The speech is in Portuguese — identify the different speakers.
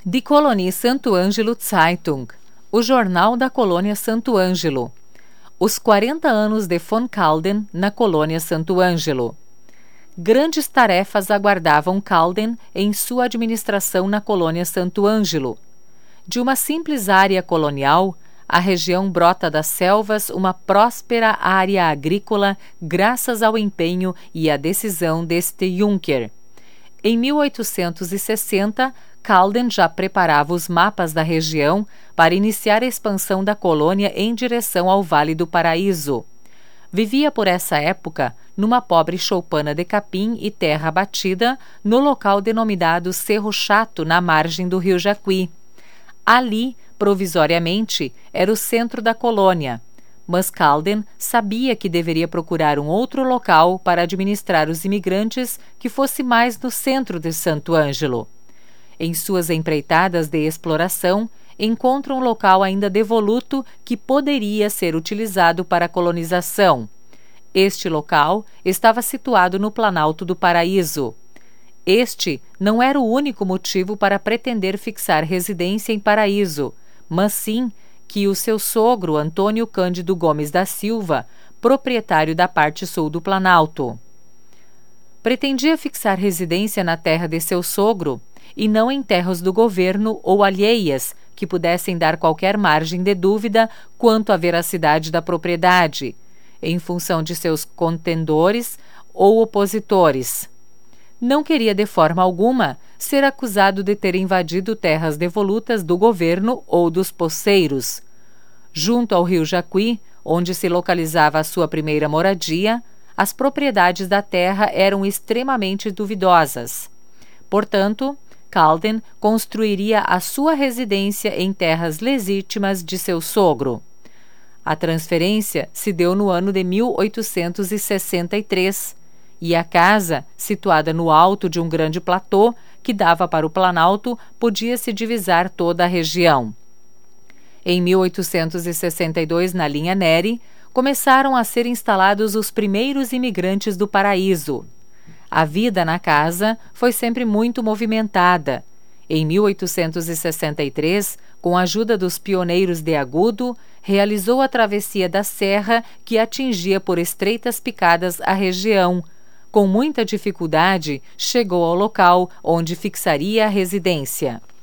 Speaker 1: Die Kolonie Santo Ângelo Zeitung, o jornal da colônia Santo Ângelo. Os 40 anos de von Calden na colônia Santo Ângelo. Grandes tarefas aguardavam Calden em sua administração na colônia Santo Ângelo. De uma simples área colonial, a região brota das selvas uma próspera área agrícola graças ao empenho e à decisão deste Juncker. Em 1860, Calden já preparava os mapas da região para iniciar a expansão da colônia em direção ao Vale do Paraíso. Vivia por essa época numa pobre choupana de capim e terra batida no local denominado Cerro Chato, na margem do rio Jacuí. Ali, provisoriamente, era o centro da colônia, mas Calden sabia que deveria procurar um outro local para administrar os imigrantes que fosse mais no centro de Santo Ângelo. Em suas empreitadas de exploração, encontra um local ainda devoluto que poderia ser utilizado para a colonização. Este local estava situado no Planalto do Paraíso. Este não era o único motivo para pretender fixar residência em Paraíso, mas sim que o seu sogro, Antônio Cândido Gomes da Silva, proprietário da parte sul do Planalto, pretendia fixar residência na terra de seu sogro e não em terras do governo ou alheias que pudessem dar qualquer margem de dúvida quanto à veracidade da propriedade, em função de seus contendores ou opositores. Não queria de forma alguma ser acusado de ter invadido terras devolutas do governo ou dos poceiros. Junto ao rio Jacuí, onde se localizava a sua primeira moradia, as propriedades da terra eram extremamente duvidosas. Portanto, Calden construiria a sua residência em terras legítimas de seu sogro. A transferência se deu no ano de 1863, e a casa, situada no alto de um grande platô que dava para o Planalto, podia-se divisar toda a região. Em 1862, na linha Neri, começaram a ser instalados os primeiros imigrantes do Paraíso. A vida na casa foi sempre muito movimentada. Em 1863, com a ajuda dos pioneiros de Agudo, realizou a travessia da serra que atingia por estreitas picadas a região. Com muita dificuldade, chegou ao local onde fixaria a residência.